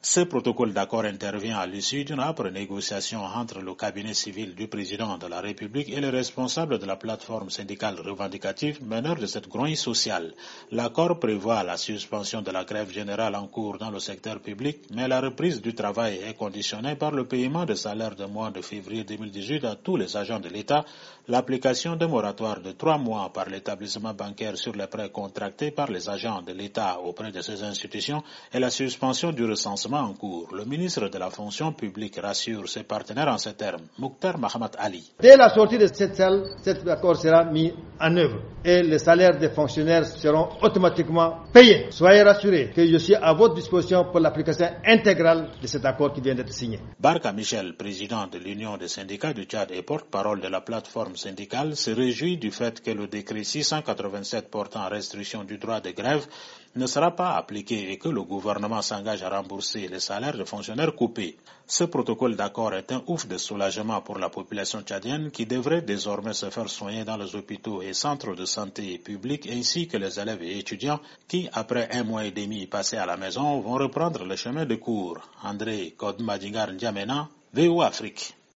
Ce protocole d'accord intervient à l'issue d'une âpre négociation entre le cabinet civil du président de la République et les responsables de la plateforme syndicale revendicative meneur de cette grogne sociale. L'accord prévoit la suspension de la grève générale en cours dans le secteur public, mais la reprise du travail est conditionnée par le paiement de salaires de mois de février 2018 à tous les agents de l'État, l'application de moratoire de 3 mois par l'établissement bancaire sur les prêts contractés par les agents de l'État auprès de ces institutions et la suspension du recensement en cours. Le ministre de la fonction publique rassure ses partenaires en ces termes. Mokhtar Mahamat Ali. Dès la sortie de cette salle, cet accord sera mis en œuvre et les salaires des fonctionnaires seront automatiquement payés. Soyez rassurés que je suis à votre disposition pour l'application intégrale de cet accord qui vient d'être signé. Barka Michel, président de l'Union des syndicats du Tchad et porte-parole de la plateforme syndicale, se réjouit du fait que le décret 687 portant restriction du droit de grève ne sera pas appliqué et que le gouvernement s'engage à rembourser les salaires de fonctionnaires coupés. Ce protocole d'accord est un ouf de soulagement pour la population tchadienne qui devrait désormais se faire soigner dans les hôpitaux et centres de santé publics ainsi que les élèves et étudiants qui, après 1 mois et demi passés à la maison, vont reprendre le chemin de cours. André Kodmadingar N'Djamena, VOA Afrique.